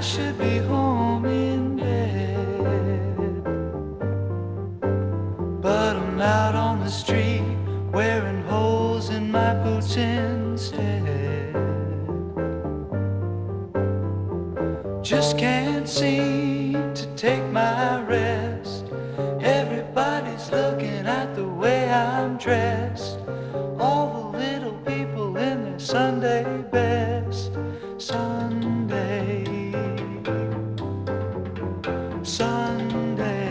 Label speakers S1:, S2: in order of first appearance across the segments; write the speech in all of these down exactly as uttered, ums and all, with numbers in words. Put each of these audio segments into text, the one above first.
S1: should be home in bed, but I'm out on the street wearing holes in my boots instead. Just can't seem to take my rest. Everybody's looking at the way I'm dressed. All the little people in their Sunday best. Sunday, Sunday.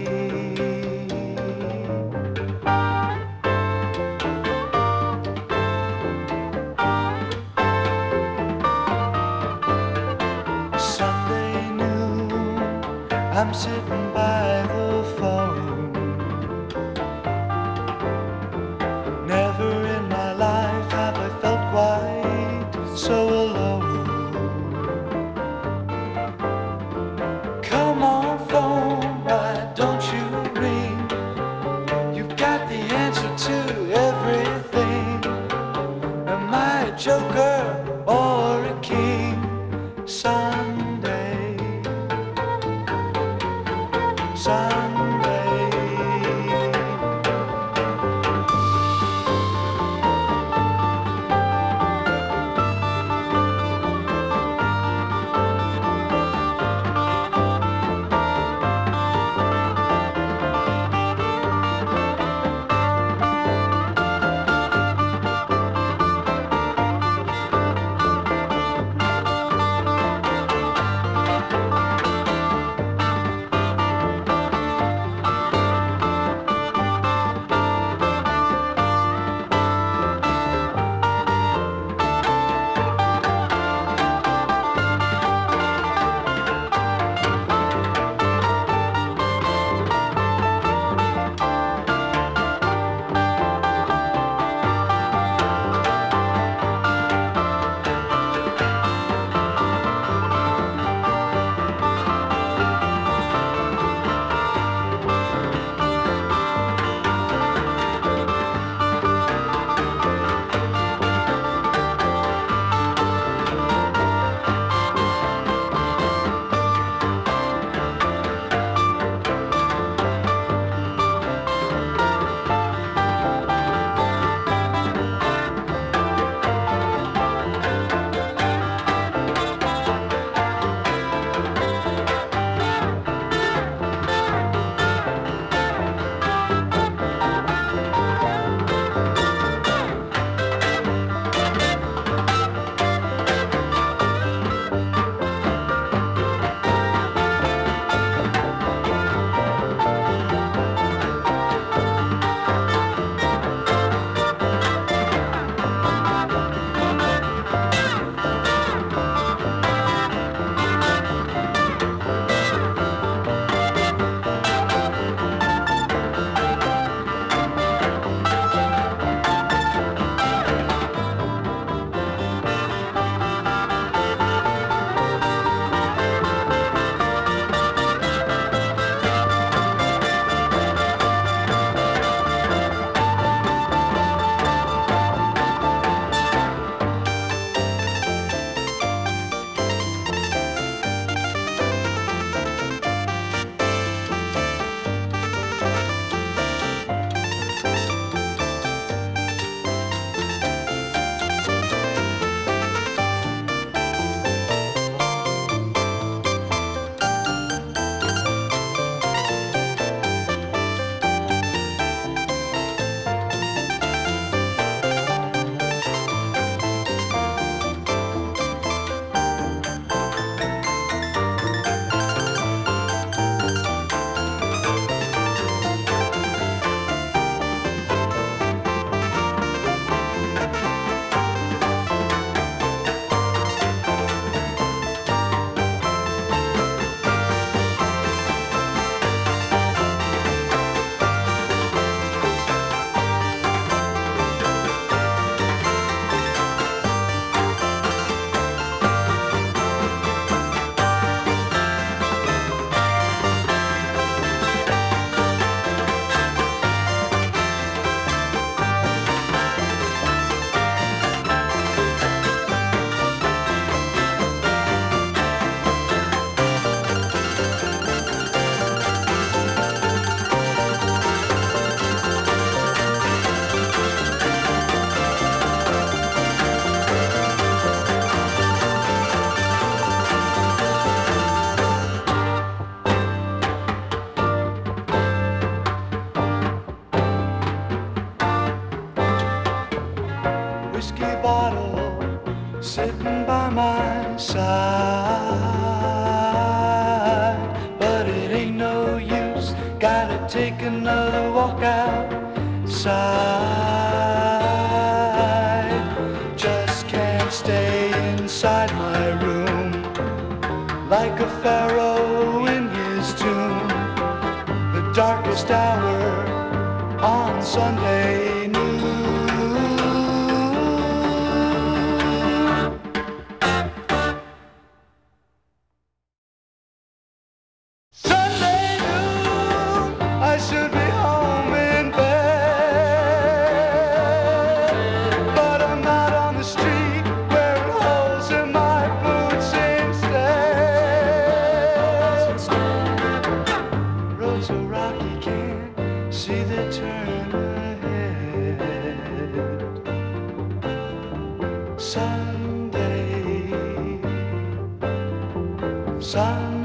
S1: Sunday noon, I'm sitting by the phone. Never in my life have I felt quite so alone. Come on, phone, why don't you ring? You've got the answer to everything. Am I a joker or a king? Sunday, Sunday. sitting by my side. But it ain't no use, gotta take another walk outside. Just can't stay inside my room like a pharaoh in his tomb. The darkest hour on Sunday noon. Sunday noon, I should be home in bed, but I'm not on the street wearing holes in my boots instead. Roads so rocky, can't see the turn ahead. Sunday, Sunday.